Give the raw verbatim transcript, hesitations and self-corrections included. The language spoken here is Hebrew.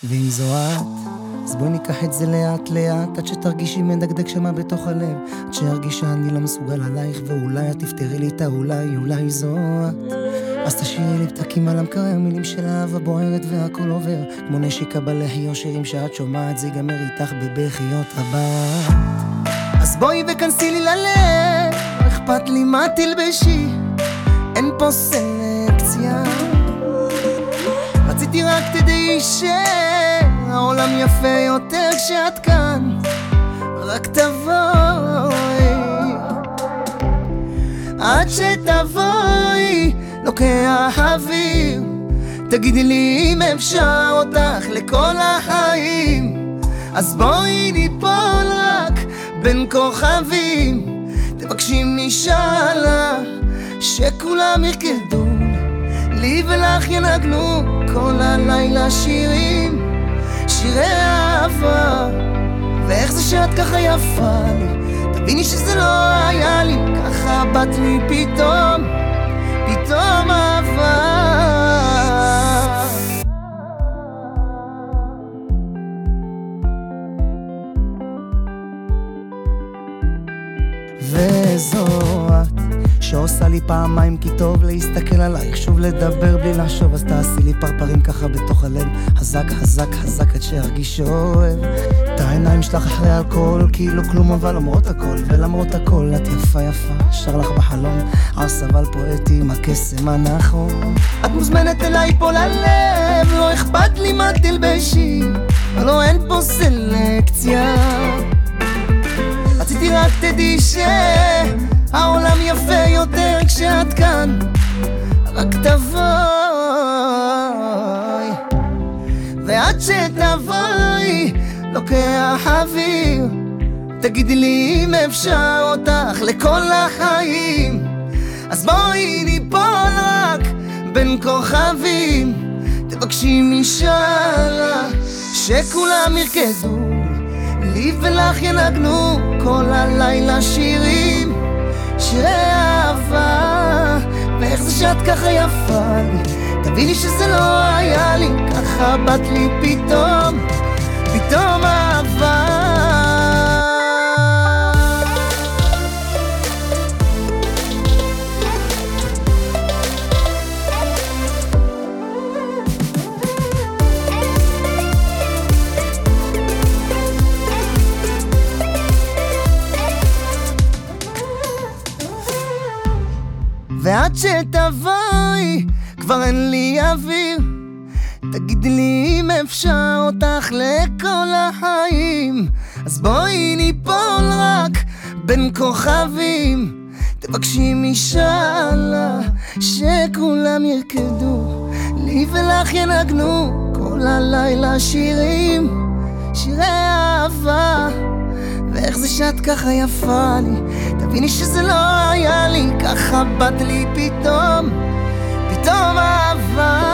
ואם זו את, אז בואי ניקח את זה לאט לאט, עד שתרגישי מדגדג שמה בתוך הלב, עד שירגיש שאני לא מסוגל עלייך, ואולי את תפתרי לי את האולי, אולי זו את. אז תשאירי לי פתקים על המקרר, מילים של אהבה בוערת והכל עובר, כמו נשיקה בלחי או שירים שאת שומעת, זה ייגמר איתך בבכיות רבה. אז בואי וכנסי לי ללב, לא אכפת לי מה תלבשי, אין פה סלקציה. רציתי רק תדעי שהעולם יפה יותר כשאת כאן, רק תבואי. עד שתבואי לוקח אוויר, תגידי לי אם אפשר אותך לכל החיים. אז בואי ניפול רק בין כוכבים, תבקשי משאלה שכולם ירקדו, לי ולך ינגנו כל הלילה שירים, שירי אהבה. ואיך זה שאת ככה יפה לי, תביני שזה לא היה לי, ככה באת לי פתאום, פתאום אהבה. וזו את שעושה לי פעמיים כי טוב להסתכל עלייך, שוב לדבר בלי לחשוב, אז תעשי לי פרפרים ככה בתוך הלב, חזק חזק חזק עד שירגיש שאוהב את העיניים שלך אחרי אלכוהול, כאילו כלום אבל למרות הכל, ולמרות הכל את יפה יפה, שר לך בחלום על סבל פואטי עם הקסם הנכון. את מוזמנת אליי פה ללב, לא אכפת לי מה תלבשי, לא אין פה סלקציה. רציתי רק תדעי שהעולם יפה יותר כשאת כאן, רק תבואי. ועד שתבואי לוקח אוויר, תגידי לי אם אפשר אותך לכל החיים. אז בואי ניפול רק בין כוכבים, תבקשי משאלה שכולם ירקדו, לי ולך ינגנו כל הלילה שירים, שירי אהבה. ואיך זה שאת ככה יפה לי, תביני שזה לא היה לי, ככה באת לי פתאום, פתאום אהבה. ועד שתבואי כבר אין לי אוויר, תגידי לי אם אפשר אותך לכל החיים. אז בואי ניפול רק בין כוכבים, תבקשי משאלה שכולם ירקדו, לי ולך ינגנו כל הלילה שירים, שירי אהבה. ואיך זה שאת ככה יפה לי, תביני שזה לא היה לי, ככה באת לי פתאום, פתאום אהבה.